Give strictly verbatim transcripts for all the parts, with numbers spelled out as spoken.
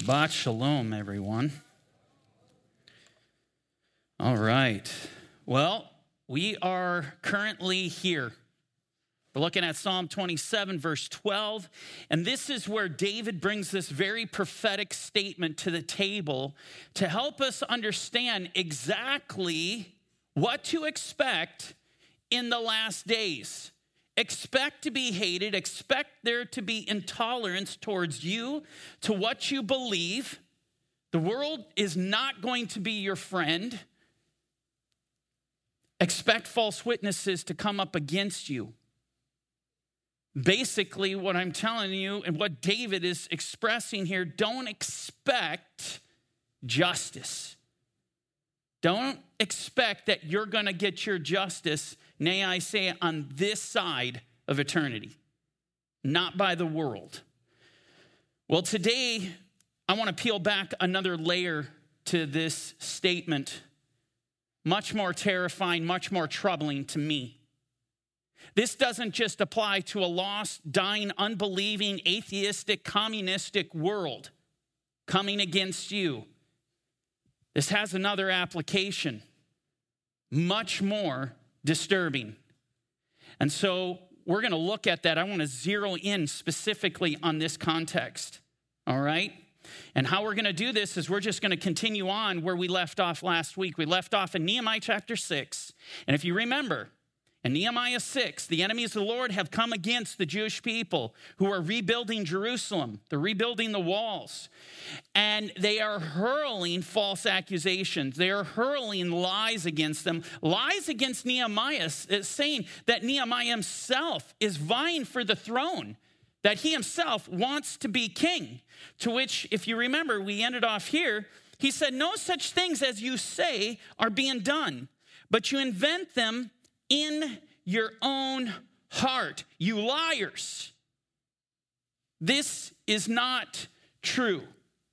Shabbat shalom, everyone. All right. Well, we are currently here. We're looking at Psalm twenty-seven, verse twelve, and this is where David brings this very prophetic statement to the table to help us understand exactly what to expect in the last days. Expect to be hated. Expect there to be intolerance towards you, to what you believe. The world is not going to be your friend. Expect false witnesses to come up against you. Basically, what I'm telling you and what David is expressing here, don't expect justice. Don't expect that you're going to get your justice, nay, I say, on this side of eternity, not by the world. Well, today, I want to peel back another layer to this statement, much more terrifying, much more troubling to me. This doesn't just apply to a lost, dying, unbelieving, atheistic, communistic world coming against you. This has another application, much more disturbing. And so we're going to look at that. I want to zero in specifically on this context, all right? And how we're going to do this is we're just going to continue on where we left off last week. We left off in Nehemiah chapter six. And if you remember, in Nehemiah six, the enemies of the Lord have come against the Jewish people who are rebuilding Jerusalem. They're rebuilding the walls. And they are hurling false accusations. They are hurling lies against them. Lies against Nehemiah, saying that Nehemiah himself is vying for the throne, that he himself wants to be king. To which, if you remember, we ended off here. He said, no such things as you say are being done, but you invent them in your own heart, you liars. This is not true.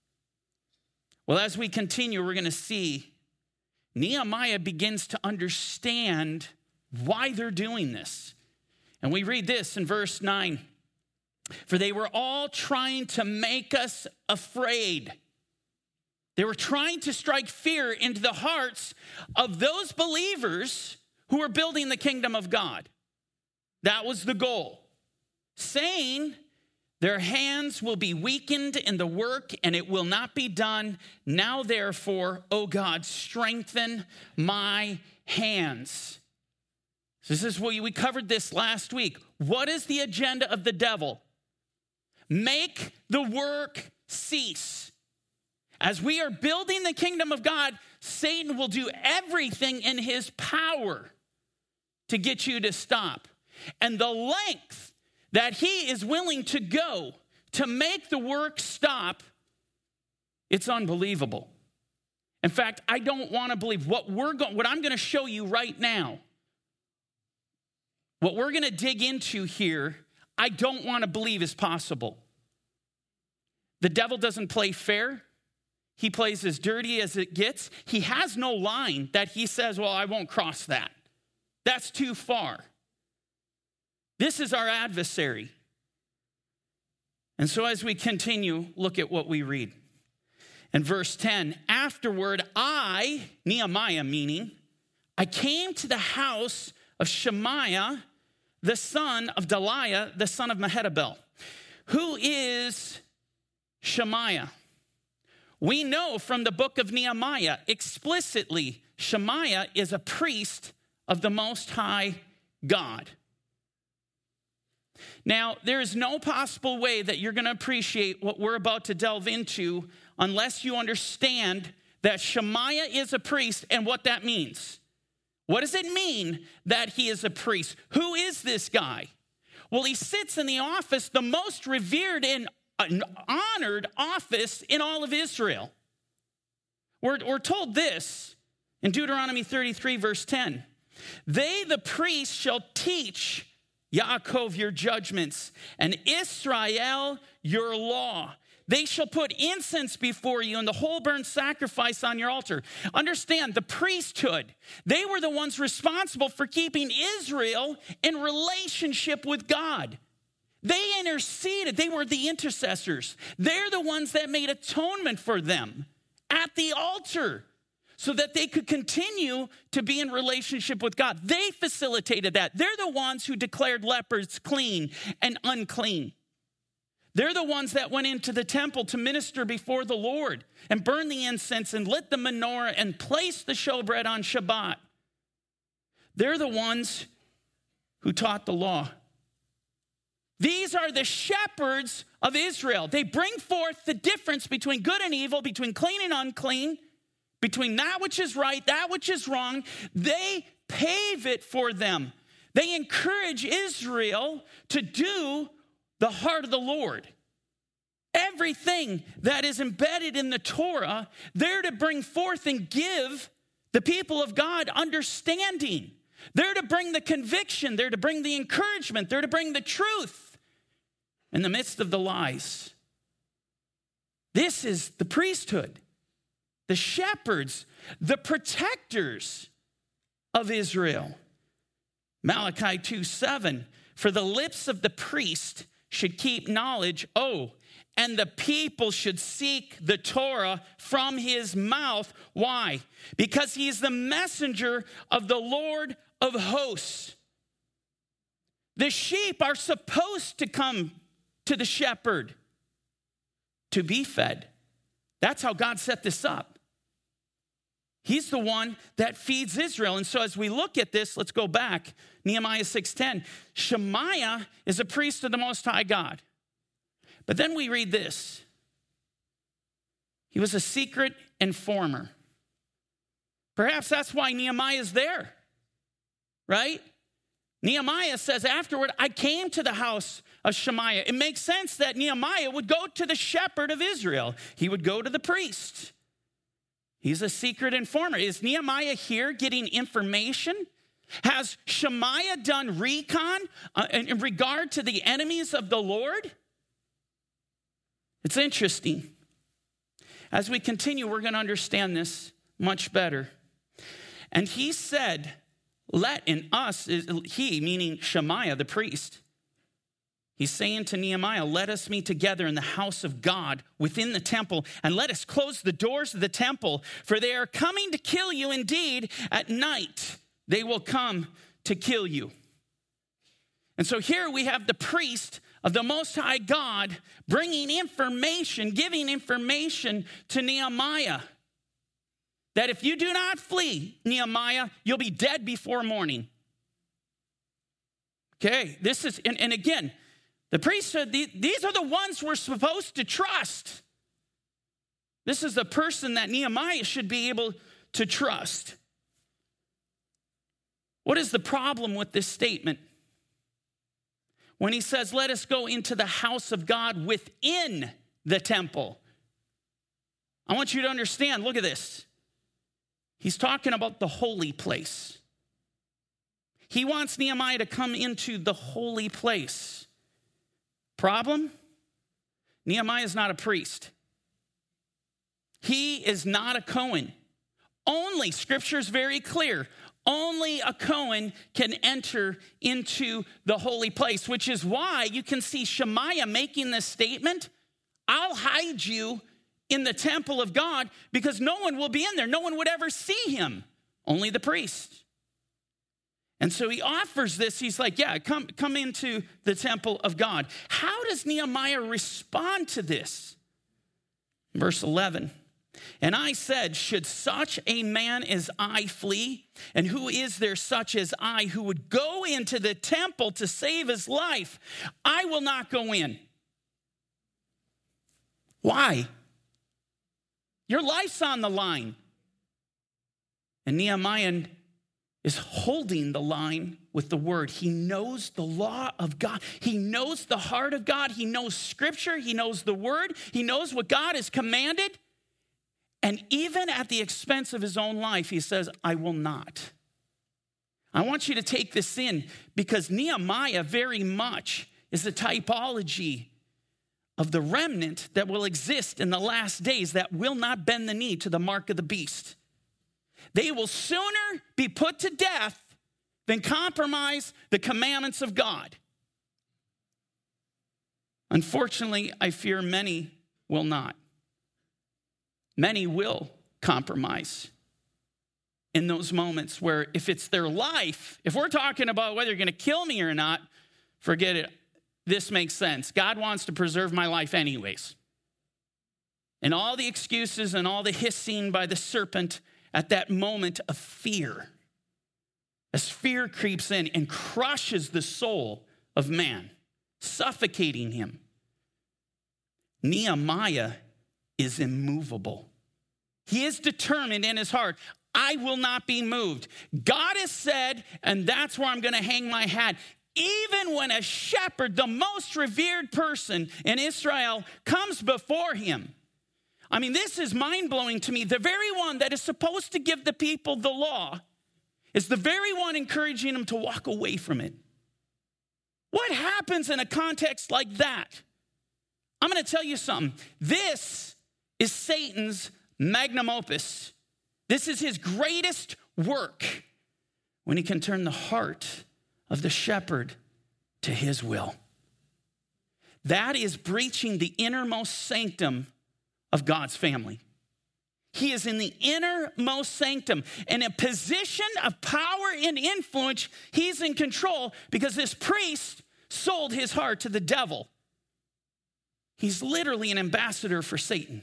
Well, as we continue, we're going to see Nehemiah begins to understand why they're doing this. And we read this in verse nine. For they were all trying to make us afraid. They were trying to strike fear into the hearts of those believers who are building the kingdom of God. That was the goal. Saying their hands will be weakened in the work and it will not be done. Now, therefore, O God, strengthen my hands. This is what we covered this last week. What is the agenda of the devil? Make the work cease. As we are building the kingdom of God, Satan will do everything in his power to get you to stop. And the length that he is willing to go to make the work stop, it's unbelievable. In fact, I don't want to believe what we're going, what I'm going to show you right now. What we're going to dig into here, I don't want to believe is possible. The devil doesn't play fair. He plays as dirty as it gets. He has no line that he says, well, I won't cross that. That's too far. This is our adversary. And so as we continue, look at what we read. In verse ten, afterward, I, Nehemiah meaning, I came to the house of Shemaiah, the son of Delaiah, the son of Mehetabel. Who is Shemaiah? We know from the book of Nehemiah explicitly, Shemaiah is a priest of the Most High God. Now, there is no possible way that you're going to appreciate what we're about to delve into unless you understand that Shemaiah is a priest and what that means. What does it mean that he is a priest? Who is this guy? Well, he sits in the office, the most revered and honored office in all of Israel. We're, we're told this in Deuteronomy thirty-three, verse ten. They, the priests, shall teach Yaakov your judgments, and Israel your law. They shall put incense before you and the whole burnt sacrifice on your altar. Understand, the priesthood, they were the ones responsible for keeping Israel in relationship with God. They interceded. They were the intercessors. They're the ones that made atonement for them at the altar so that they could continue to be in relationship with God. They facilitated that. They're the ones who declared lepers clean and unclean. They're the ones that went into the temple to minister before the Lord and burn the incense and lit the menorah and place the showbread on Shabbat. They're the ones who taught the law. These are the shepherds of Israel. They bring forth the difference between good and evil, between clean and unclean, between that which is right, that which is wrong. They pave it for them. They encourage Israel to do the heart of the Lord. Everything that is embedded in the Torah, they're to bring forth and give the people of God understanding. They're to bring the conviction. They're to bring the encouragement. They're to bring the truth in the midst of the lies. This is the priesthood, the shepherds, the protectors of Israel. Malachi two seven, for the lips of the priest should keep knowledge, oh, and the people should seek the Torah from his mouth. Why? Because he is the messenger of the Lord of hosts. The sheep are supposed to come to the shepherd to be fed. That's how God set this up. He's the one that feeds Israel. And so as we look at this, let's go back. Nehemiah six ten. Shemaiah is a priest of the Most High God. But then we read this. He was a secret informer. Perhaps that's why Nehemiah is there, right? Nehemiah says afterward, I came to the house of Shemaiah. It makes sense that Nehemiah would go to the shepherd of Israel. He would go to the priest. He's a secret informer. Is Nehemiah here getting information? Has Shemaiah done recon uh, in regard to the enemies of the Lord? It's interesting. As we continue, we're going to understand this much better. And he said, let in us, he, meaning Shemaiah, the priest, he's saying to Nehemiah, let us meet together in the house of God within the temple, and let us close the doors of the temple, for they are coming to kill you indeed. At night they will come to kill you. And so here we have the priest of the Most High God bringing information, giving information to Nehemiah. That if you do not flee, Nehemiah, you'll be dead before morning. Okay, this is, and, and again, the priesthood, these are the ones we're supposed to trust. This is the person that Nehemiah should be able to trust. What is the problem with this statement? When he says, let us go into the house of God within the temple. I want you to understand, look at this. He's talking about the holy place. He wants Nehemiah to come into the holy place. Problem? Nehemiah is not a priest. He is not a Cohen. Only, Scripture is very clear, only a Cohen can enter into the holy place, which is why you can see Shemaiah making this statement, I'll hide you in the temple of God because no one will be in there. No one would ever see him, only the priest. And so he offers this. He's like, yeah, come, come into the temple of God. How does Nehemiah respond to this? Verse eleven. And I said, should such a man as I flee? And who is there such as I who would go into the temple to save his life? I will not go in. Why? Your life's on the line. And Nehemiah is holding the line with the word. He knows the law of God. He knows the heart of God. He knows Scripture. He knows the word. He knows what God has commanded. And even at the expense of his own life, he says, I will not. I want you to take this in because Nehemiah very much is a typology of the remnant that will exist in the last days that will not bend the knee to the mark of the beast. They will sooner be put to death than compromise the commandments of God. Unfortunately, I fear many will not. Many will compromise in those moments where if it's their life, if we're talking about whether you're going to kill me or not, forget it. This makes sense. God wants to preserve my life anyways. And all the excuses and all the hissing by the serpent at that moment of fear, as fear creeps in and crushes the soul of man, suffocating him. Nehemiah is immovable. He is determined in his heart, I will not be moved. God has said, and that's where I'm going to hang my hat. Even when a shepherd, the most revered person in Israel, comes before him. I mean, this is mind-blowing to me. The very one that is supposed to give the people the law is the very one encouraging them to walk away from it. What happens in a context like that? I'm going to tell you something. This is Satan's magnum opus. This is his greatest work when he can turn the heart of the shepherd to his will. That is breaching the innermost sanctum of God's family. He is in the innermost sanctum. In a position of power and influence, he's in control because this priest sold his heart to the devil. He's literally an ambassador for Satan.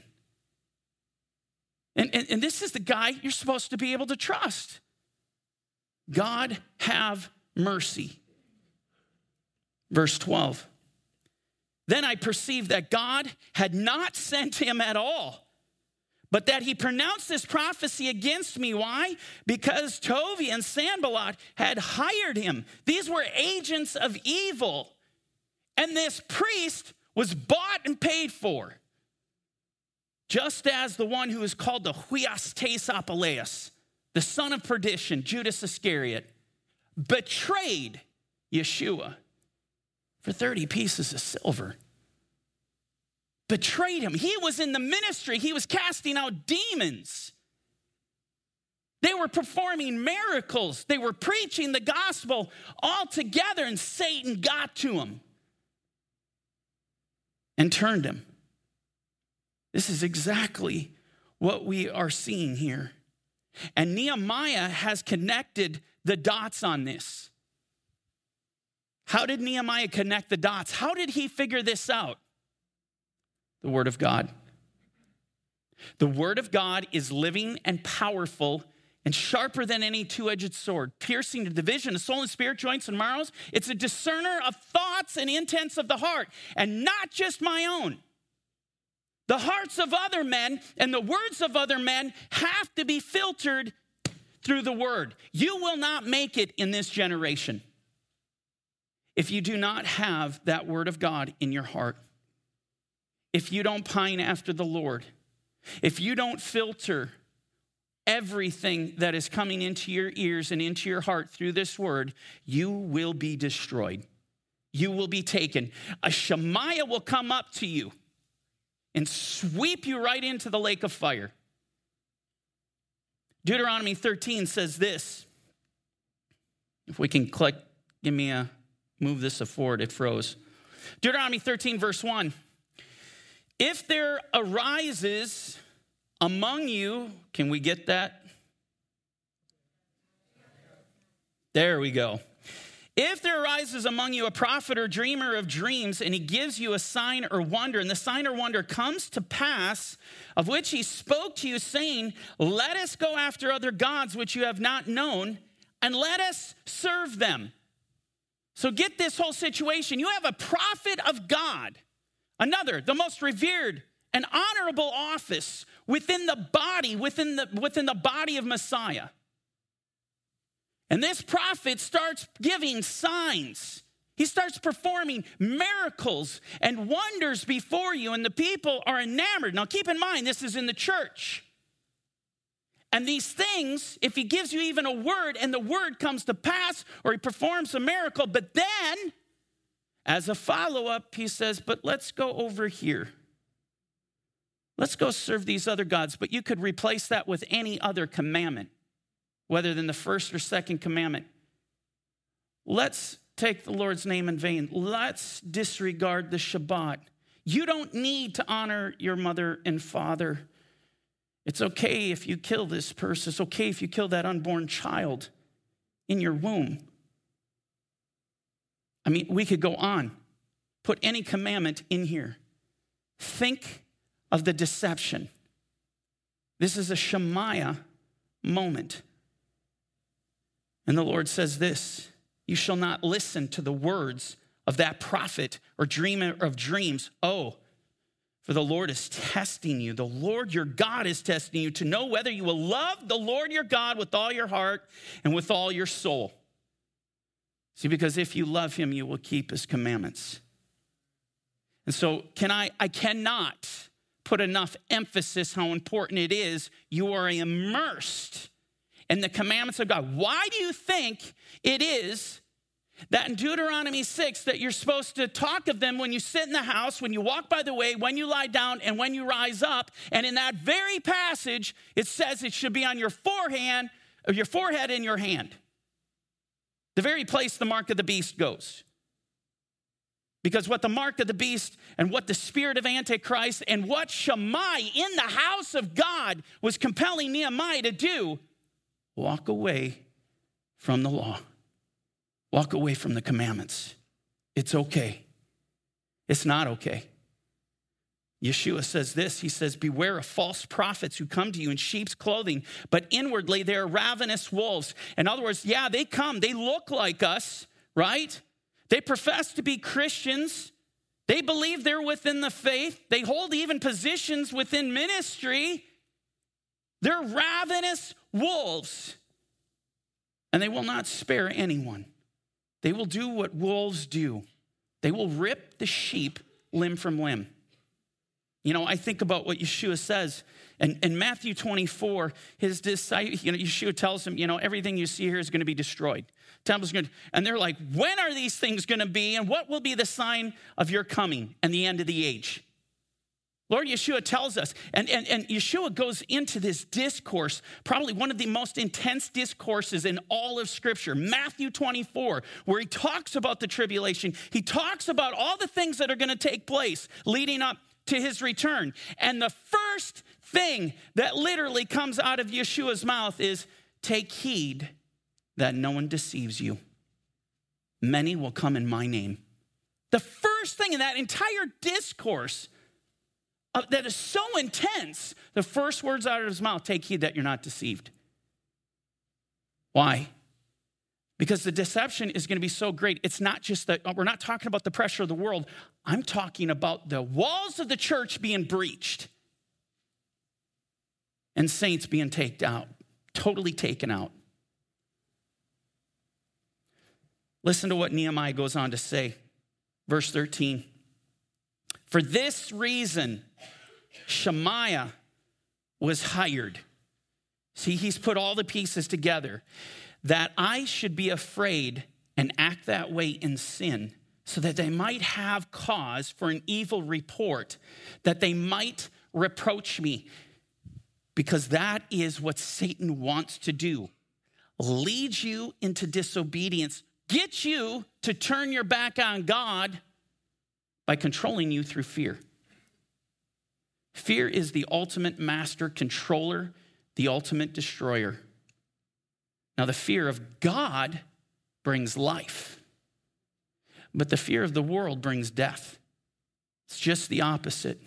And, and, and this is the guy you're supposed to be able to trust. God have mercy. Verse twelve. Then I perceived that God had not sent him at all, but that he pronounced this prophecy against me. Why? Because Tobiah and Sanballat had hired him. These were agents of evil. And this priest was bought and paid for. Just as the one who is called the Huias Tesapaleus, the son of perdition, Judas Iscariot, betrayed Yeshua for thirty pieces of silver. Betrayed him. He was in the ministry. He was casting out demons. They were performing miracles. They were preaching the gospel all together, and Satan got to him and turned him. This is exactly what we are seeing here. And Nehemiah has connected the dots on this. How did Nehemiah connect the dots? How did he figure this out? The Word of God. The Word of God is living and powerful and sharper than any two-edged sword, piercing the division of soul and spirit, joints and marrows. It's a discerner of thoughts and intents of the heart, and not just my own. The hearts of other men and the words of other men have to be filtered through the Word. You will not make it in this generation if you do not have that Word of God in your heart. If you don't pine after the Lord, if you don't filter everything that is coming into your ears and into your heart through this Word, you will be destroyed. You will be taken. A Shemaiah will come up to you and sweep you right into the lake of fire. Deuteronomy thirteen says this. If we can click, give me a, move this forward, it froze. Deuteronomy thirteen, verse one. If there arises among you, can we get that? There we go. If there arises among you a prophet or dreamer of dreams, and he gives you a sign or wonder, and the sign or wonder comes to pass, of which he spoke to you, saying, let us go after other gods which you have not known, and let us serve them. So get this whole situation. You have a prophet of God, another, the most revered and honorable office within the body, within the, within the body of Messiah. And this prophet starts giving signs. He starts performing miracles and wonders before you, and the people are enamored. Now, keep in mind, this is in the church. And these things, if he gives you even a word and the word comes to pass, or he performs a miracle, but then, as a follow-up, he says, but let's go over here. Let's go serve these other gods, but you could replace that with any other commandment, whether than the first or second commandment. Let's take the Lord's name in vain. Let's disregard the Shabbat. You don't need to honor your mother and father. It's okay if you kill this person. It's okay if you kill that unborn child in your womb. I mean, we could go on. Put any commandment in here. Think of the deception. This is a Shemaiah moment. And the Lord says this, you shall not listen to the words of that prophet or dreamer of dreams. Oh, for the Lord is testing you. The Lord your God is testing you to know whether you will love the Lord your God with all your heart and with all your soul. See, because if you love him, you will keep his commandments. And so can I, I cannot put enough emphasis how important it is you are immersed in the commandments of God. Why do you think it is that in Deuteronomy six that you're supposed to talk of them when you sit in the house, when you walk by the way, when you lie down, and when you rise up? And in that very passage, it says it should be on your forehead, or your forehead and your hand. The very place the mark of the beast goes. Because what the mark of the beast and what the spirit of Antichrist and what Shammai in the house of God was compelling Nehemiah to do, walk away from the law. Walk away from the commandments. It's okay. It's not okay. Yeshua says this, he says, beware of false prophets who come to you in sheep's clothing, but inwardly they are ravenous wolves. In other words, yeah, they come, they look like us, right? They profess to be Christians. They believe they're within the faith. They hold even positions within ministry. They're ravenous wolves. And they will not spare anyone. They will do what wolves do. They will rip the sheep limb from limb. You know, I think about what Yeshua says. And in Matthew twenty-four, his disciples, you know, Yeshua tells them, you know, everything you see here is going to be destroyed. Temple's going to, and they're like, when are these things going to be? And what will be the sign of your coming and the end of the age? Lord Yeshua tells us, and, and, and Yeshua goes into this discourse, probably one of the most intense discourses in all of Scripture, Matthew twenty-four, where he talks about the tribulation. He talks about all the things that are going to take place leading up to his return. And the first thing that literally comes out of Yeshua's mouth is, take heed that no one deceives you. Many will come in my name. The first thing in that entire discourse uh, that is so intense, the first words out of his mouth, take heed that you're not deceived. Why? Because the deception is going to be so great. It's not just that, we're not talking about the pressure of the world. I'm talking about the walls of the church being breached and saints being taken out, totally taken out. Listen to what Nehemiah goes on to say. Verse thirteen. For this reason, Shemaiah was hired. See, he's put all the pieces together. That I should be afraid and act that way in sin, so that they might have cause for an evil report, that they might reproach me. Because that is what Satan wants to do. Lead you into disobedience. Get you to turn your back on God by controlling you through fear. Fear is the ultimate master controller, the ultimate destroyer. Now, the fear of God brings life, but the fear of the world brings death. It's just the opposite.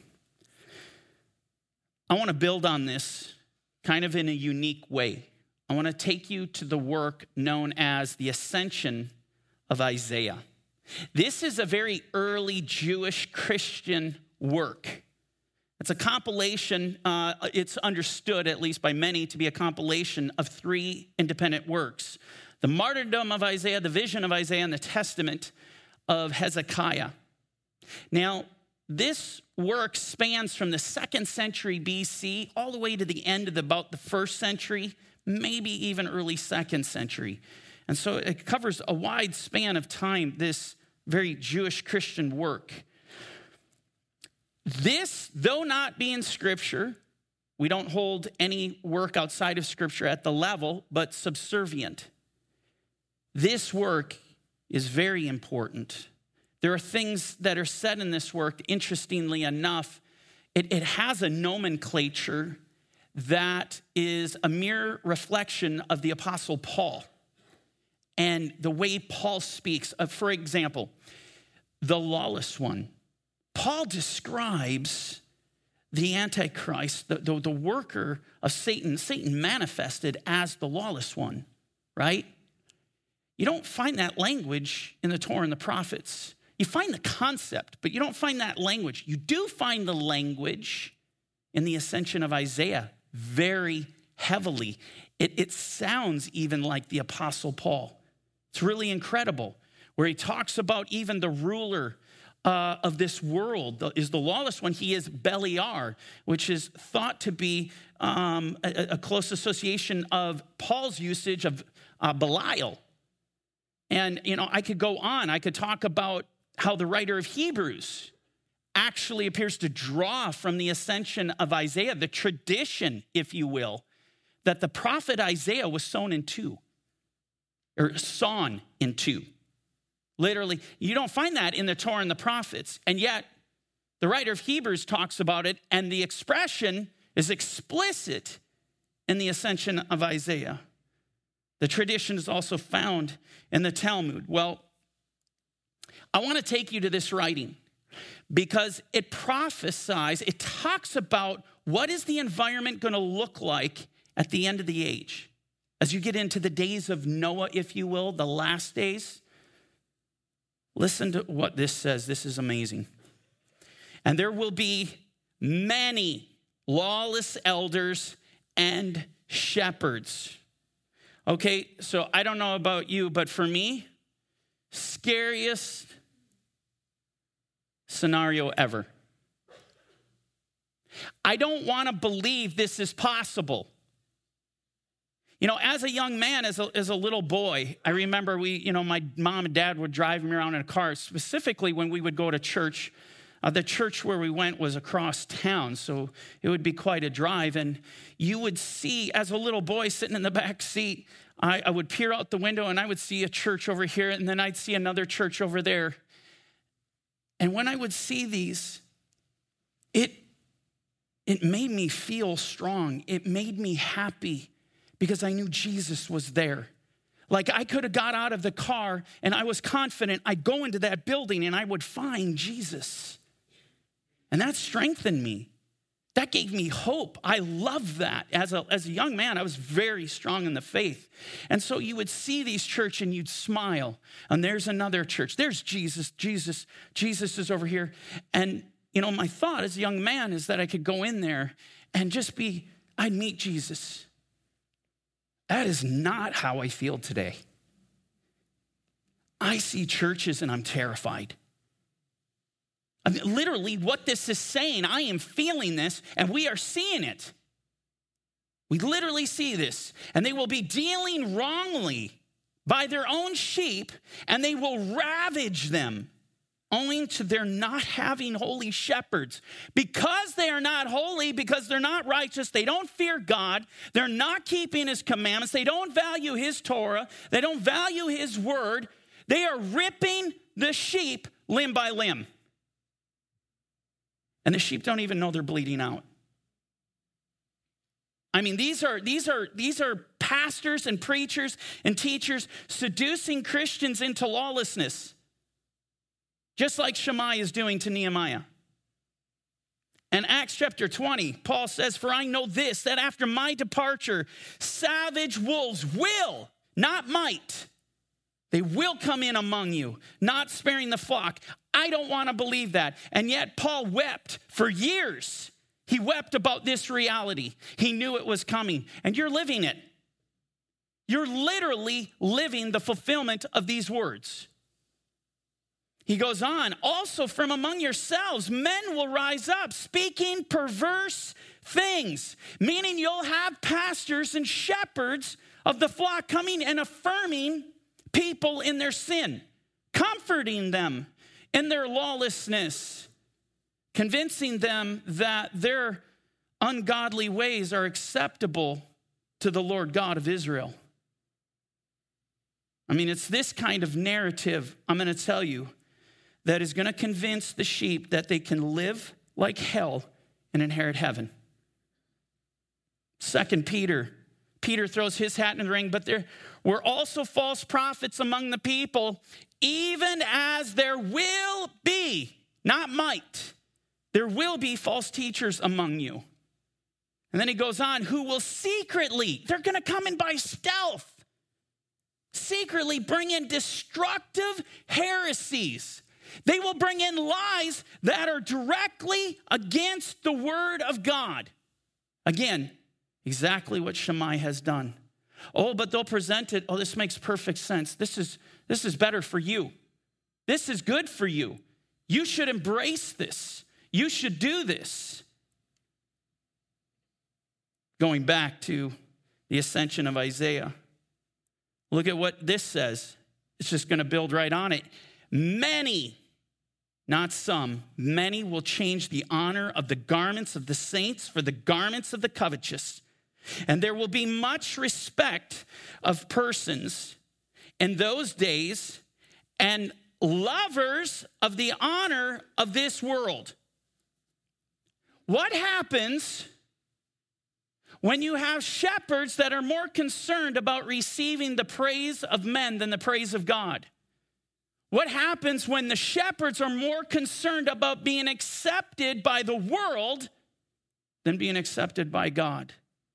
I want to build on this kind of in a unique way. I want to take you to the work known as the Ascension of Isaiah. This is a very early Jewish Christian work. It's a compilation, uh, it's understood, at least by many, to be a compilation of three independent works. The martyrdom of Isaiah, the vision of Isaiah, and the testament of Hezekiah. Now, this work spans from the second century B C all the way to the end of the, about the first century, maybe even early second century. And so it covers a wide span of time, this very Jewish Christian work. This, though not being Scripture, we don't hold any work outside of Scripture at the level, but subservient. This work is very important. There are things that are said in this work, interestingly enough, it, it has a nomenclature that is a mere reflection of the Apostle Paul and the way Paul speaks. Uh, for example, the lawless one. Paul describes the Antichrist, the, the, the worker of Satan, Satan manifested as the lawless one, right? You don't find that language in the Torah and the prophets. You find the concept, but you don't find that language. You do find the language in the ascension of Isaiah very heavily. It, it sounds even like the Apostle Paul. It's really incredible, where he talks about even the ruler uh, of this world is the lawless one. He is Beliar, which is thought to be um, a, a close association of Paul's usage of uh, Belial. And, you know, I could go on. I could talk about how the writer of Hebrews actually appears to draw from the ascension of Isaiah, the tradition, if you will, that the prophet Isaiah was sown in two, or sawn in two. Literally, you don't find that in the Torah and the prophets, and yet the writer of Hebrews talks about it, and the expression is explicit in the ascension of Isaiah. The tradition is also found in the Talmud. Well, I want to take you to this writing because it prophesies, it talks about what is the environment going to look like at the end of the age. As you get into the days of Noah, if you will, the last days, listen to what this says. This is amazing. And there will be many lawless elders and shepherds. Okay, so I don't know about you, but for me, scariest scenario ever. I don't want to believe this is possible. You know, as a young man, as a, as a little boy, I remember we, you know, my mom and dad would drive me around in a car, specifically when we would go to church. Uh, the church where we went was across town, so it would be quite a drive. And you would see, as a little boy sitting in the back seat, I, I would peer out the window and I would see a church over here, and then I'd see another church over there. And when I would see these, it, it made me feel strong. It made me happy because I knew Jesus was there. Like I could have got out of the car and I was confident I'd go into that building and I would find Jesus. And that strengthened me. That gave me hope. I loved that. As a, as a young man, I was very strong in the faith. And so you would see these church and you'd smile. And there's another church. There's Jesus. Jesus. Jesus is over here. And, you know, my thought as a young man is that I could go in there and just be, I'd meet Jesus. That is not how I feel today. I see churches and I'm terrified. I mean, literally what this is saying, I am feeling this and we are seeing it. We literally see this. And they will be dealing wrongly by their own sheep and they will ravage them owing to their not having holy shepherds. Because they are not holy, because they're not righteous, they don't fear God, they're not keeping his commandments, they don't value his Torah, they don't value his word, they are ripping the sheep limb by limb. And the sheep don't even know they're bleeding out. I mean, these are, these are, these are pastors and preachers and teachers seducing Christians into lawlessness. Just like Shammai is doing to Nehemiah. In Acts chapter twenty, Paul says, "For I know this, that after my departure, savage wolves will, not might, they will come in among you, not sparing the flock." I don't want to believe that. And yet Paul wept for years. He wept about this reality. He knew it was coming. And you're living it. You're literally living the fulfillment of these words. He goes on, "Also from among yourselves, men will rise up, speaking perverse things," meaning you'll have pastors and shepherds of the flock coming and affirming people in their sin, comforting them in their lawlessness, convincing them that their ungodly ways are acceptable to the Lord God of Israel. I mean, it's this kind of narrative, I'm going to tell you, that is going to convince the sheep that they can live like hell and inherit heaven. Second Peter, Peter throws his hat in the ring, but there were also false prophets among the people, even as there will be, not might, there will be false teachers among you. And then he goes on, who will secretly, they're going to come in by stealth, secretly bring in destructive heresies. They will bring in lies that are directly against the word of God. Again, exactly what Shammai has done. Oh, but they'll present it, oh, this makes perfect sense. This is, this is better for you. This is good for you. You should embrace this. You should do this. Going back to the ascension of Isaiah, look at what this says. It's just going to build right on it. Many, not some, many will change the honor of the garments of the saints for the garments of the covetous. And there will be much respect of persons in those days and lovers of the honor of this world. What happens when you have shepherds that are more concerned about receiving the praise of men than the praise of God? What happens when the shepherds are more concerned about being accepted by the world than being accepted by God?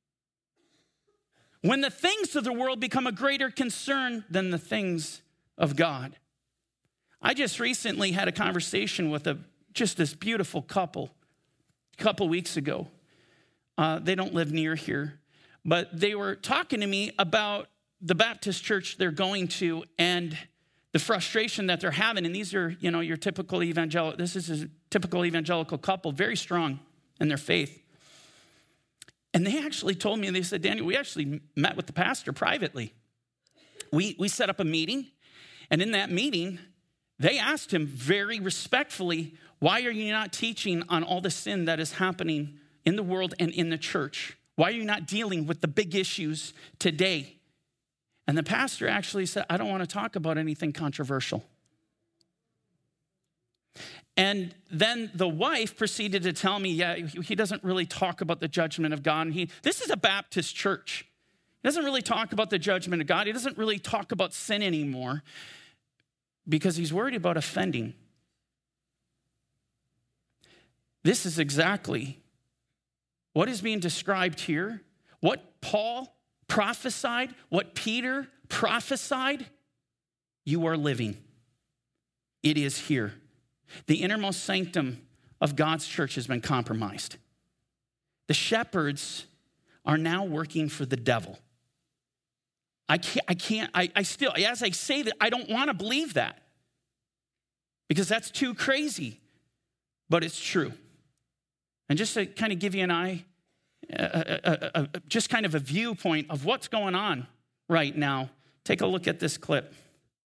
When the things of the world become a greater concern than the things of God. I just recently had a conversation with a just this beautiful couple a couple weeks ago. Uh, they don't live near here, but they were talking to me about the Baptist church they're going to and the frustration that they're having. And these are, you know, your typical evangelical, this is a typical evangelical couple, very strong in their faith. And they actually told me, they said, Daniel, we actually met with the pastor privately. We, we set up a meeting, and in that meeting, they asked him very respectfully, why are you not teaching on all the sin that is happening in the world and in the church? Why are you not dealing with the big issues today? And the pastor actually said, I don't want to talk about anything controversial. And then the wife proceeded to tell me, yeah, he doesn't really talk about the judgment of God. And he, this is a Baptist church. He doesn't really talk about the judgment of God. He doesn't really talk about sin anymore because he's worried about offending. This is exactly what is being described here, what Paul prophesied, what Peter prophesied, you are living. It is here. The innermost sanctum of God's church has been compromised. The shepherds are now working for the devil. I can't, I can't, I, I still, as I say that, I don't want to believe that because that's too crazy, but it's true. And just to kind of give you an eye, a, a, a, a, just kind of a viewpoint of what's going on right now, take a look at this clip.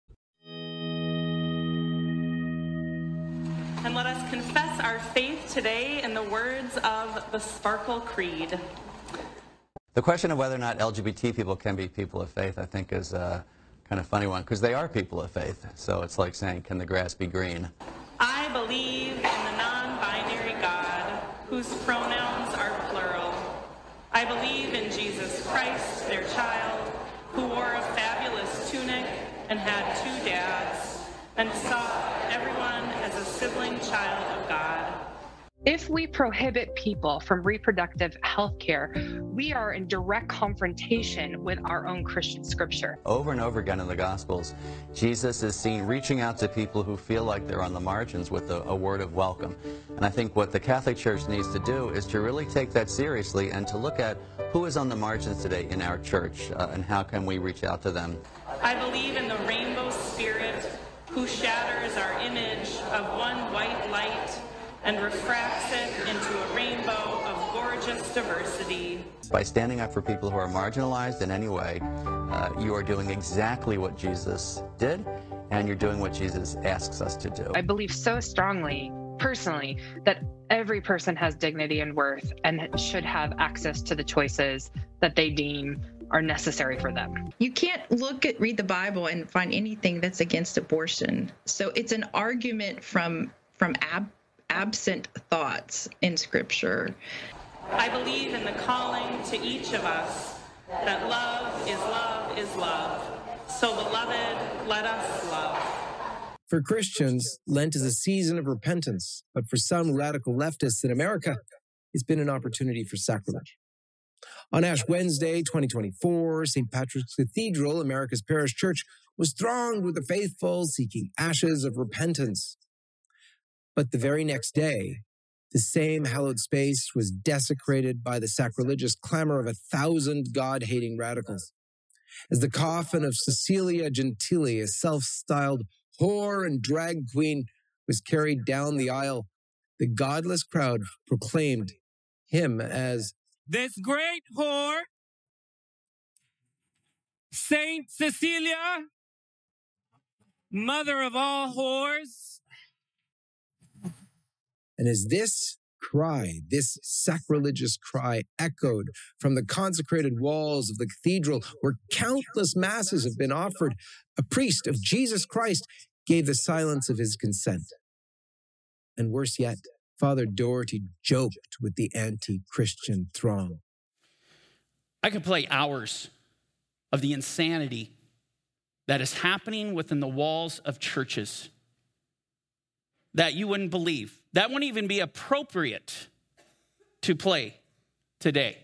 And let us confess our faith today in the words of the Sparkle Creed. The question of whether or not L G B T people can be people of faith, I think, is a kind of funny one, because they are people of faith. So it's like saying, can the grass be green? I believe in the non-binary God, whose pronouns are plural. I believe in Jesus Christ, their child, who wore a fabulous tunic and had two dads, and saw everyone as a sibling child of God. If we prohibit people from reproductive health care, we are in direct confrontation with our own Christian scripture. Over and over again in the Gospels, Jesus is seen reaching out to people who feel like they're on the margins with a, a word of welcome. And I think what the Catholic Church needs to do is to really take that seriously and to look at who is on the margins today in our church uh, and how can we reach out to them. I believe in the rainbow spirit who shatters our image of one white light and refracts it into a rainbow of gorgeous diversity. By standing up for people who are marginalized in any way, uh, you are doing exactly what Jesus did, and you're doing what Jesus asks us to do. I believe so strongly, personally, that every person has dignity and worth and should have access to the choices that they deem are necessary for them. You can't look at, read the Bible and find anything that's against abortion. So it's an argument from, from ab, absent thoughts in Scripture. I believe in the calling to each of us that love is love is love. So, beloved, let us love. For Christians, Lent is a season of repentance, but for some radical leftists in America, it's been an opportunity for sacrilege. On Ash Wednesday, twenty twenty-four, Saint Patrick's Cathedral, America's parish church, was thronged with the faithful seeking ashes of repentance. But the very next day, the same hallowed space was desecrated by the sacrilegious clamor of a thousand God-hating radicals. As the coffin of Cecilia Gentili, a self-styled whore and drag queen, was carried down the aisle, the godless crowd proclaimed him as this great whore, Saint Cecilia, mother of all whores. And as this cry, this sacrilegious cry echoed from the consecrated walls of the cathedral where countless masses have been offered, a priest of Jesus Christ gave the silence of his consent. And worse yet, Father Doherty joked with the anti-Christian throng. I could play hours of the insanity that is happening within the walls of churches that you wouldn't believe. That wouldn't even be appropriate to play today.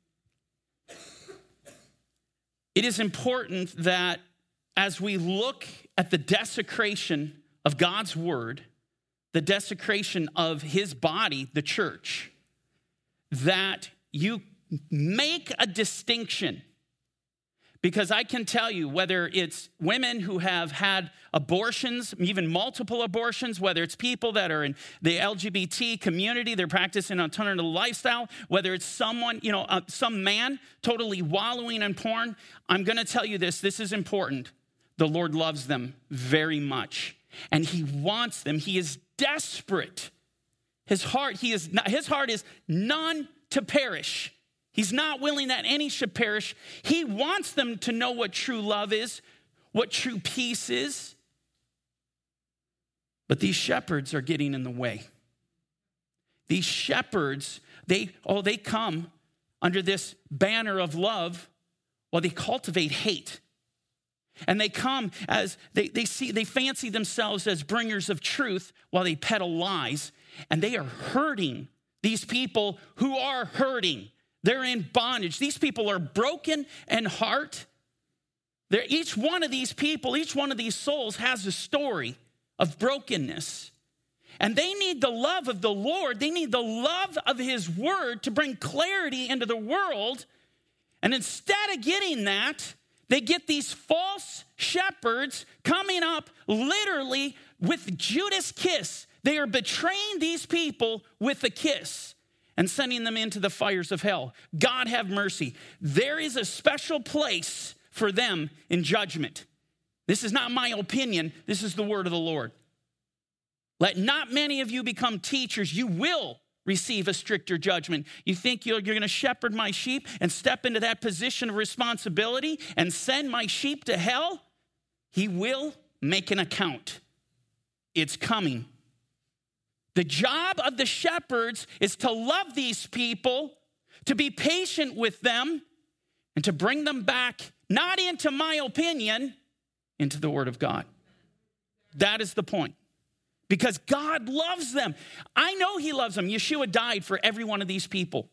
It is important that as we look at the desecration of God's word, the desecration of his body, the church, that you make a distinction. Because I can tell you, whether it's women who have had abortions, even multiple abortions, whether it's people that are in the L G B T community, they're practicing an alternative lifestyle, whether it's someone, you know, uh, some man totally wallowing in porn, I'm going to tell you this, this is important. The Lord loves them very much, and he wants them. He is desperate. His heart, he is not, his heart is none to perish. He's not willing that any should perish. He wants them to know what true love is, what true peace is. But these shepherds are getting in the way. These shepherds, they oh, they come under this banner of love while they cultivate hate. And they come as they, they see, they fancy themselves as bringers of truth while they peddle lies. And they are hurting these people who are hurting. They're in bondage. These people are broken in heart. They're, each one of these people, each one of these souls has a story of brokenness. And they need the love of the Lord. They need the love of his word to bring clarity into the world. And instead of getting that, they get these false shepherds coming up literally with Judas' kiss. They are betraying these people with a kiss and sending them into the fires of hell. God have mercy. There is a special place for them in judgment. This is not my opinion. This is the word of the Lord. Let not many of you become teachers. You will receive a stricter judgment. You think you're, you're going to shepherd my sheep and step into that position of responsibility and send my sheep to hell? He will make an account. It's coming. The job of the shepherds is to love these people, to be patient with them, and to bring them back, not into my opinion, into the word of God. That is the point. Because God loves them. I know he loves them. Yeshua died for every one of these people.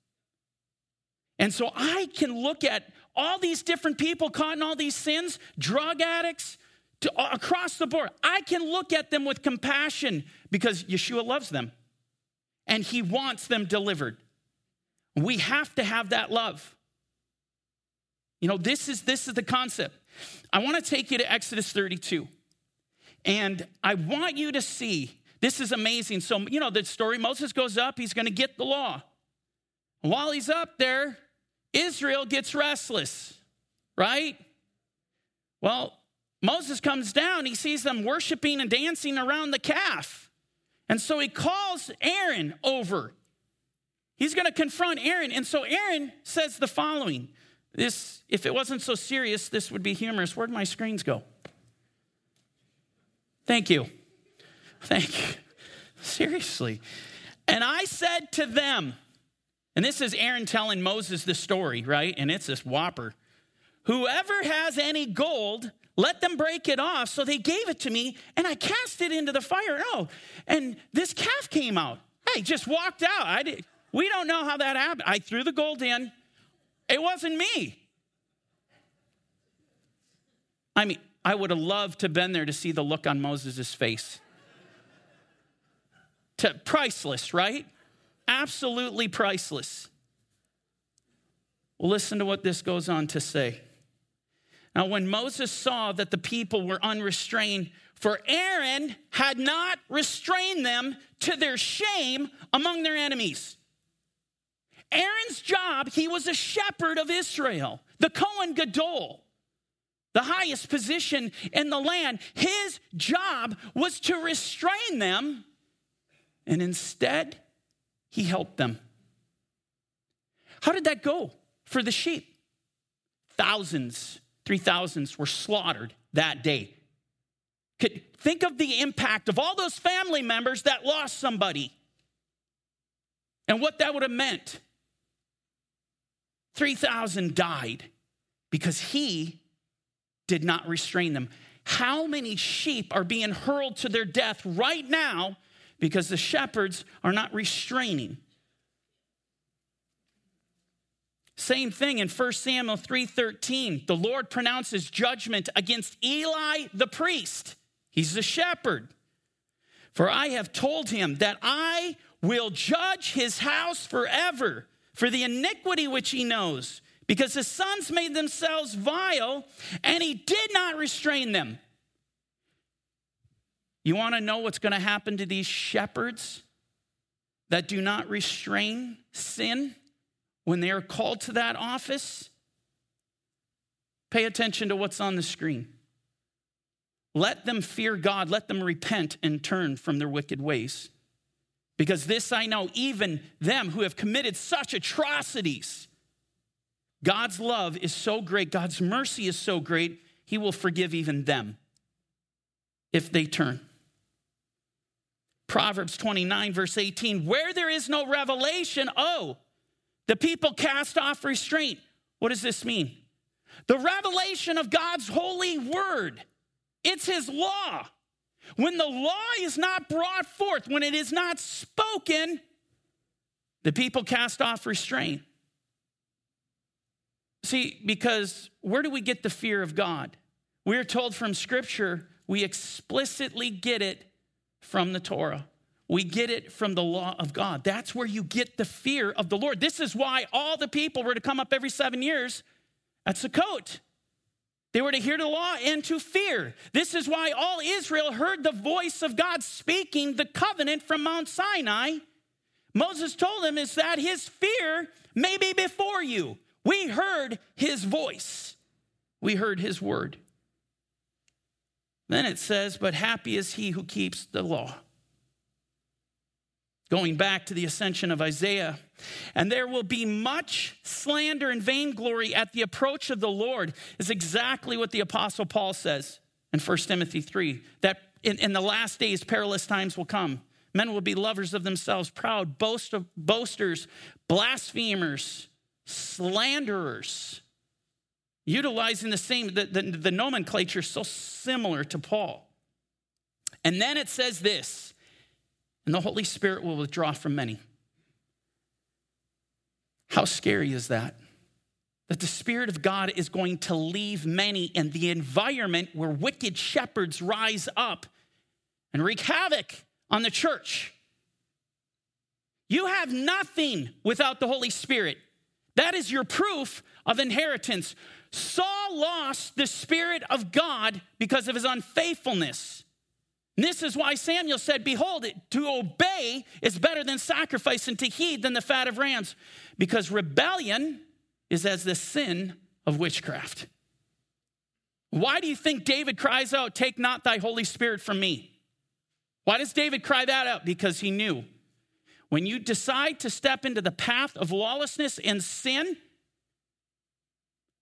And so I can look at all these different people caught in all these sins, drug addicts, to, uh, across the board. I can look at them with compassion because Yeshua loves them. And he wants them delivered. We have to have that love. You know, this is, this is the concept. I want to take you to Exodus thirty-two. And I want you to see, this is amazing. So, you know, the story, Moses goes up, he's going to get the law. And while he's up there, Israel gets restless, right? Well, Moses comes down, he sees them worshiping and dancing around the calf. And so he calls Aaron over. He's going to confront Aaron. And so Aaron says the following, This, if it wasn't so serious, this would be humorous. Where'd my screens go? Thank you. Thank you. Seriously. And I said to them, and this is Aaron telling Moses the story, right? And it's this whopper. Whoever has any gold, let them break it off. So they gave it to me, and I cast it into the fire. Oh, and this calf came out. Hey, just walked out. I did. We don't know how that happened. I threw the gold in. It wasn't me. I mean, I would have loved to have been there to see the look on Moses' face. To, priceless, right? Absolutely priceless. Well, listen to what this goes on to say. Now, when Moses saw that the people were unrestrained, for Aaron had not restrained them to their shame among their enemies. Aaron's job, he was a shepherd of Israel, the Kohen Gadol, the highest position in the land. His job was to restrain them, and instead, he helped them. How did that go for the sheep? Thousands, three thousands were slaughtered that day. Could think of the impact of all those family members that lost somebody and what that would have meant. three thousand died because he did not restrain them. How many sheep are being hurled to their death right now because the shepherds are not restraining? Same thing in First Samuel three thirteen. The Lord pronounces judgment against Eli the priest. He's the shepherd. For I have told him that I will judge his house forever for the iniquity which he knows, because his sons made themselves vile, and he did not restrain them. You want to know what's going to happen to these shepherds that do not restrain sin when they are called to that office? Pay attention to what's on the screen. Let them fear God. Let them repent and turn from their wicked ways. Because this I know, even them who have committed such atrocities, God's love is so great, God's mercy is so great, he will forgive even them if they turn. Proverbs twenty-nine, verse eighteen, where there is no revelation, oh, the people cast off restraint. What does this mean? The revelation of God's holy word. It's his law. When the law is not brought forth, when it is not spoken, the people cast off restraint. See, because where do we get the fear of God? We're told from Scripture, we explicitly get it from the Torah. We get it from the law of God. That's where you get the fear of the Lord. This is why all the people were to come up every seven years at Sukkot. They were to hear the law and to fear. This is why all Israel heard the voice of God speaking the covenant from Mount Sinai. Moses told them is that his fear may be before you. We heard his voice. We heard his word. Then it says, but happy is he who keeps the law. Going back to the ascension of Isaiah, and there will be much slander and vainglory at the approach of the Lord, is exactly what the Apostle Paul says in First Timothy three, that in, in the last days perilous times will come. Men will be lovers of themselves, proud, boast of, boasters, blasphemers, slanderers, utilizing the same, the, the, the nomenclature so similar to Paul. And then it says this, and the Holy Spirit will withdraw from many. How scary is that? That the Spirit of God is going to leave many in the environment where wicked shepherds rise up and wreak havoc on the church. You have nothing without the Holy Spirit. That is your proof of inheritance. Saul lost the Spirit of God because of his unfaithfulness. And this is why Samuel said, behold, to obey is better than sacrifice, and to heed than the fat of rams, because rebellion is as the sin of witchcraft. Why do you think David cries out, take not thy Holy Spirit from me? Why does David cry that out? Because he knew when you decide to step into the path of lawlessness and sin,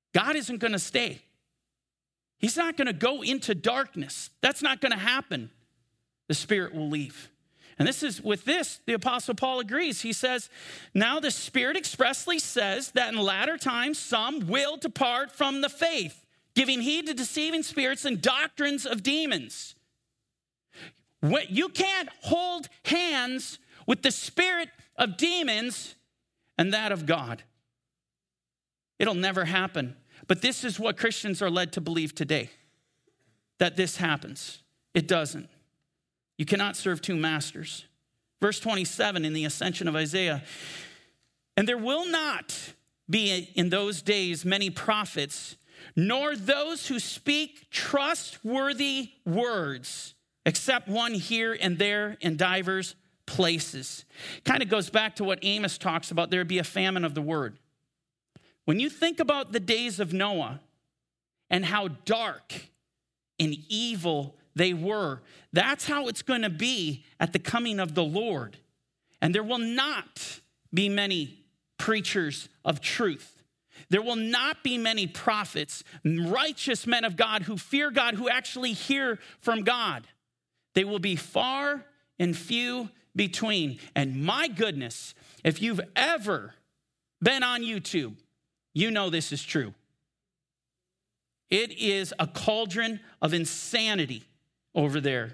God isn't going to stay. He's not going to go into darkness. That's not going to happen. The Spirit will leave. And this is, with this, the Apostle Paul agrees. He says, now the Spirit expressly says that in latter times some will depart from the faith, giving heed to deceiving spirits and doctrines of demons. What, you can't hold hands with the spirit of demons and that of God. It'll never happen. But this is what Christians are led to believe today, that this happens. It doesn't. You cannot serve two masters. Verse twenty-seven in the Ascension of Isaiah, and there will not be in those days many prophets, nor those who speak trustworthy words, except one here and there in divers places. Kind of goes back to what Amos talks about. There'd be a famine of the word. When you think about the days of Noah and how dark and evil they were, that's how it's going to be at the coming of the Lord. And there will not be many preachers of truth. There will not be many prophets, righteous men of God who fear God, who actually hear from God. They will be far and few between. And my goodness, if you've ever been on YouTube, you know this is true. It is a cauldron of insanity over there.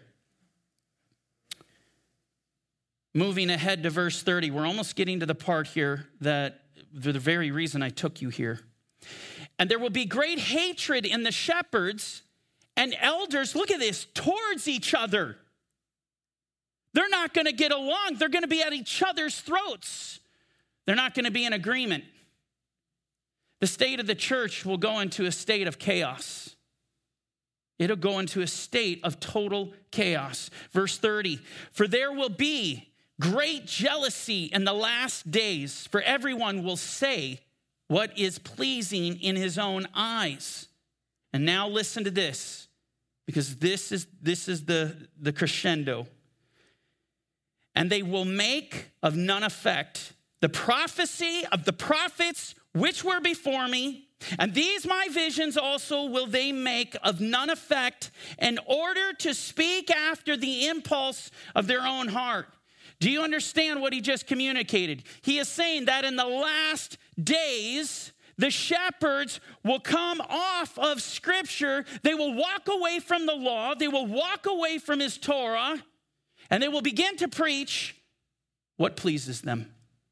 Moving ahead to verse thirty, we're almost getting to the part here that for the very reason I took you here. And there will be great hatred in the shepherds and elders, look at this, towards each other. They're not going to get along. They're going to be at each other's throats. They're not going to be in agreement. The state of the church will go into a state of chaos. It'll go into a state of total chaos. Verse thirty, for there will be great jealousy in the last days, for everyone will say what is pleasing in his own eyes. And now listen to this, because this is, this is the, the crescendo. And they will make of none effect the prophecy of the prophets which were before me, and these my visions also will they make of none effect, in order to speak after the impulse of their own heart. Do you understand what he just communicated? He is saying that in the last days, the shepherds will come off of Scripture. They will walk away from the law. They will walk away from his Torah, and they will begin to preach what pleases them.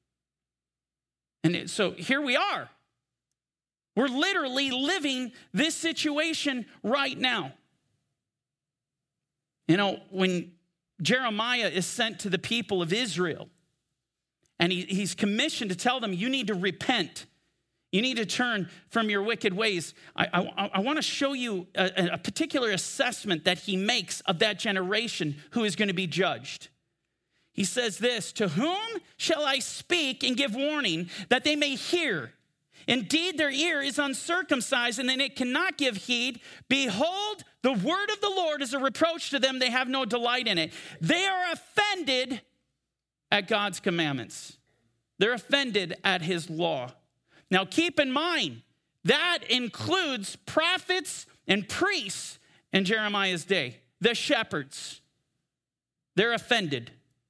And so here we are. We're literally living this situation right now. You know, when Jeremiah is sent to the people of Israel, and he, he's commissioned to tell them, you need to repent. You need to turn from your wicked ways. I, I, I want to show you a, a particular assessment that he makes of that generation who is going to be judged. He says this, to whom shall I speak and give warning that they may hear? Indeed, their ear is uncircumcised, and then it cannot give heed. Behold, the word of the Lord is a reproach to them. They have no delight in it. They are offended at God's commandments. They're offended at his law. Now, keep in mind, that includes prophets and priests in Jeremiah's day, the shepherds. They're offended.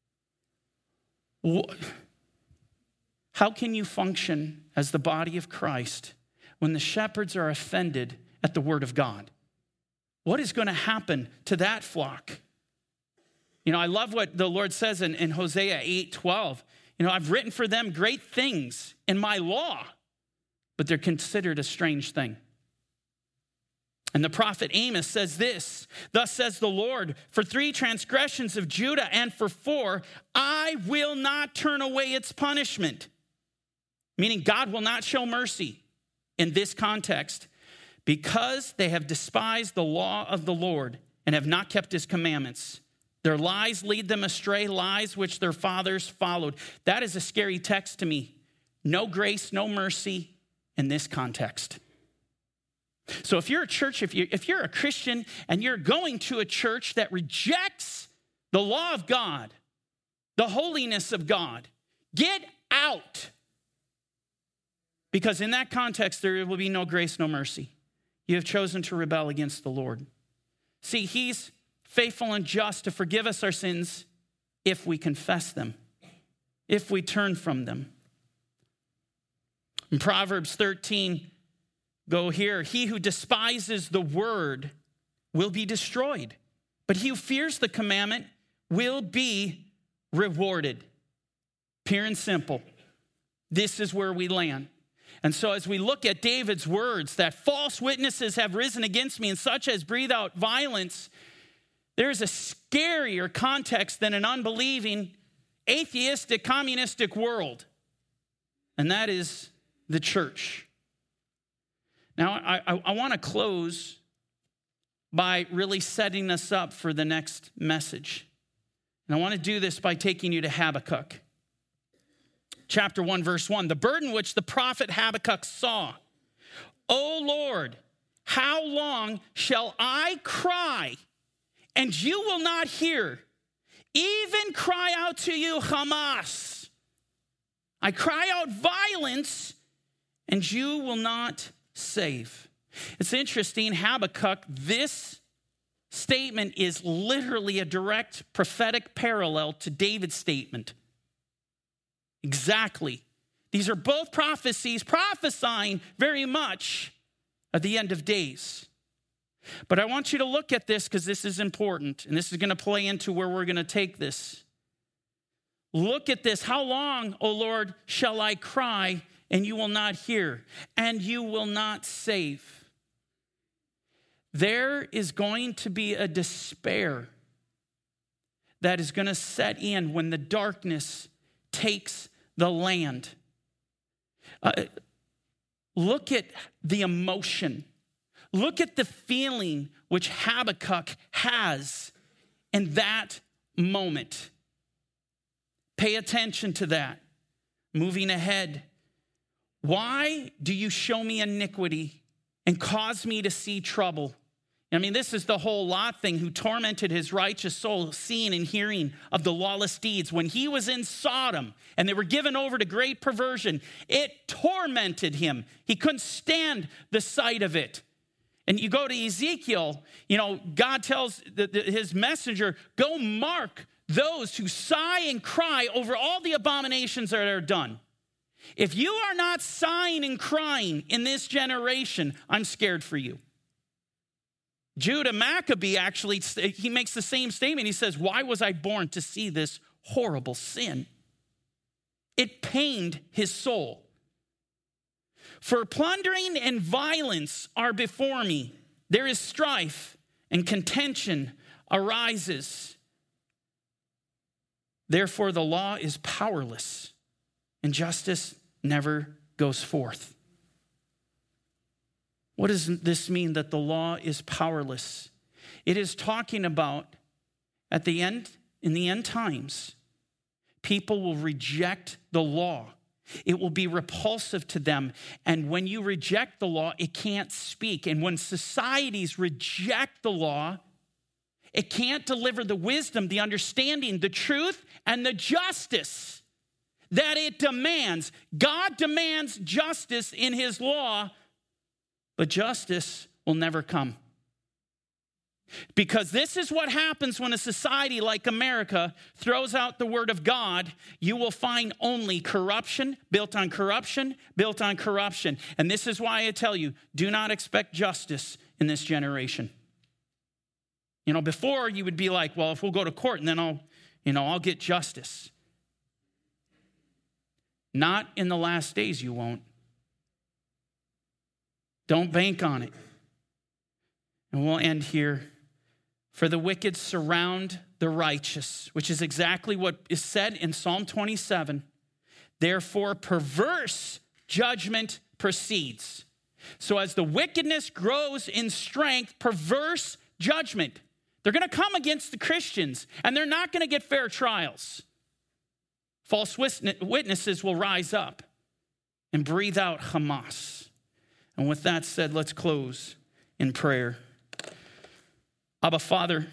How can you function as the body of Christ when the shepherds are offended at the word of God? What is going to happen to that flock? You know, I love what the Lord says in, in Hosea eight twelve. You know, I've written for them great things in my law, but they're considered a strange thing. And the prophet Amos says this, thus says the Lord, for three transgressions of Judah and for four, I will not turn away its punishment. Meaning God will not show mercy in this context because they have despised the law of the Lord and have not kept his commandments. Their lies lead them astray, lies which their fathers followed. That is a scary text to me. No grace, no mercy in this context. So if you're a church, if, you, if you're a Christian and you're going to a church that rejects the law of God, the holiness of God, get out. Because in that context, there will be no grace, no mercy. You have chosen to rebel against the Lord. See, he's faithful and just to forgive us our sins if we confess them, if we turn from them. In Proverbs thirteen, go here. He who despises the word will be destroyed, but he who fears the commandment will be rewarded. Pure and simple. This is where we land. And so as we look at David's words, that false witnesses have risen against me and such as breathe out violence, there is a scarier context than an unbelieving, atheistic, communistic world. And that is the church. Now, I, I, I want to close by really setting us up for the next message. And I want to do this by taking you to Habakkuk. Chapter one, verse one, the burden which the prophet Habakkuk saw. O Lord, how long shall I cry, and you will not hear? Even cry out to you, Hamas. I cry out violence, and you will not save. It's interesting, Habakkuk, this statement is literally a direct prophetic parallel to David's statement. Exactly. These are both prophecies prophesying very much at the end of days. But I want you to look at this because this is important, and this is going to play into where we're going to take this. Look at this. How long, O Lord, shall I cry, and you will not hear, and you will not save? There is going to be a despair that is going to set in when the darkness takes the land. Uh, look at the emotion. Look at the feeling which Habakkuk has in that moment. Pay attention to that. Moving ahead. Why do you show me iniquity and cause me to see trouble? I mean, this is the whole Lot thing, who tormented his righteous soul, seeing and hearing of the lawless deeds. When he was in Sodom and they were given over to great perversion, it tormented him. He couldn't stand the sight of it. And you go to Ezekiel, you know, God tells the, the, his messenger, go mark those who sigh and cry over all the abominations that are done. If you are not sighing and crying in this generation, I'm scared for you. Judah Maccabee actually, he makes the same statement. He says, why was I born to see this horrible sin? It pained his soul. For plundering and violence are before me. There is strife and contention arises. Therefore the law is powerless and justice never goes forth. What does this mean that the law is powerless? It is talking about at the end, in the end times, people will reject the law. It will be repulsive to them. And when you reject the law, it can't speak. And when societies reject the law, it can't deliver the wisdom, the understanding, the truth, and the justice that it demands. God demands justice in his law, but justice will never come. Because this is what happens when a society like America throws out the word of God. You will find only corruption, built on corruption, built on corruption. And this is why I tell you, do not expect justice in this generation. You know, before you would be like, well, if we'll go to court and then I'll, you know, I'll get justice. Not in the last days you won't. Don't bank on it. And we'll end here. For the wicked surround the righteous, which is exactly what is said in Psalm twenty-seven. Therefore, perverse judgment proceeds. So as the wickedness grows in strength, perverse judgment. They're going to come against the Christians, and they're not going to get fair trials. False witnesses will rise up and breathe out Hamas. And with that said, let's close in prayer. Abba, Father,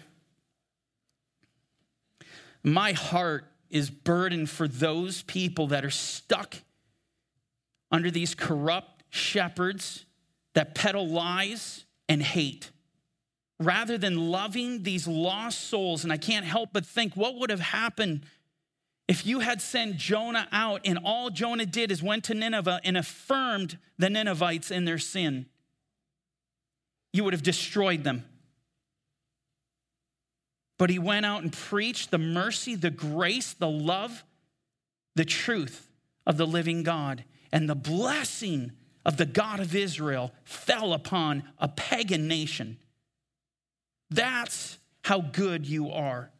my heart is burdened for those people that are stuck under these corrupt shepherds that peddle lies and hate, rather than loving these lost souls. And I can't help but think, what would have happened if you had sent Jonah out and all Jonah did is went to Nineveh and affirmed the Ninevites in their sin? You would have destroyed them. But he went out and preached the mercy, the grace, the love, the truth of the living God. And the blessing of the God of Israel fell upon a pagan nation. That's how good you are.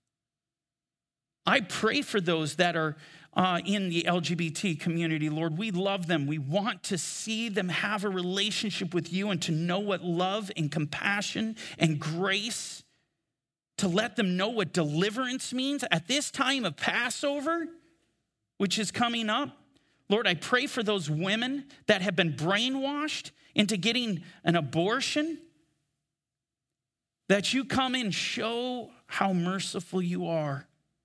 I pray for those that are uh, in the L G B T community, Lord. We love them. We want to see them have a relationship with you and to know what love and compassion and grace, to let them know what deliverance means at this time of Passover, which is coming up. Lord, I pray for those women that have been brainwashed into getting an abortion, that you come and show how merciful you are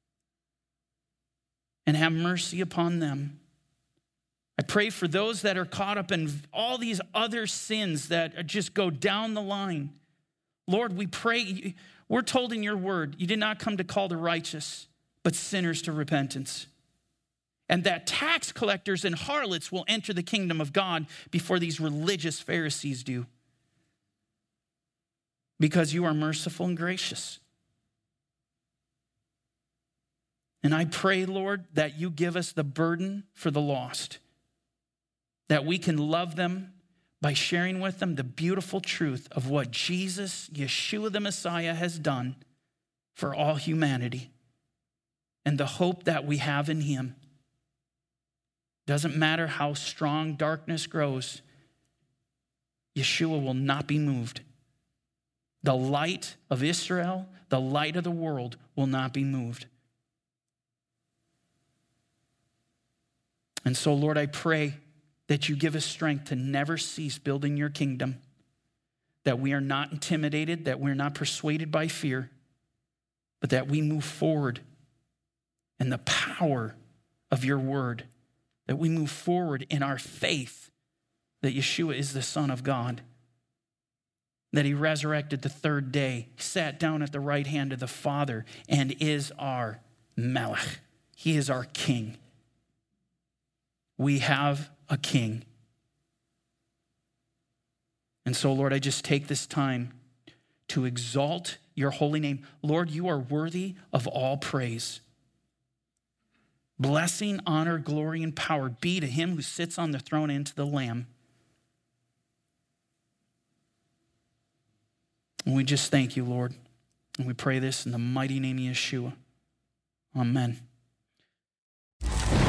and have mercy upon them. I pray for those that are caught up in all these other sins that just go down the line. Lord, we pray, we're told in your word, you did not come to call the righteous, but sinners to repentance. And that tax collectors and harlots will enter the kingdom of God before these religious Pharisees do. Because you are merciful and gracious. And I pray, Lord, that you give us the burden for the lost, that we can love them by sharing with them the beautiful truth of what Jesus, Yeshua the Messiah, has done for all humanity and the hope that we have in him. Doesn't matter how strong darkness grows, Yeshua will not be moved. The light of Israel, the light of the world, will not be moved. And so, Lord, I pray that you give us strength to never cease building your kingdom, that we are not intimidated, that we're not persuaded by fear, but that we move forward in the power of your word, that we move forward in our faith that Yeshua is the Son of God, that he resurrected the third day, sat down at the right hand of the Father, and is our Melech. He is our King. We have a King. And so, Lord, I just take this time to exalt your holy name. Lord, you are worthy of all praise. Blessing, honor, glory, and power be to him who sits on the throne and to the Lamb. And we just thank you, Lord. And we pray this in the mighty name of Yeshua. Amen.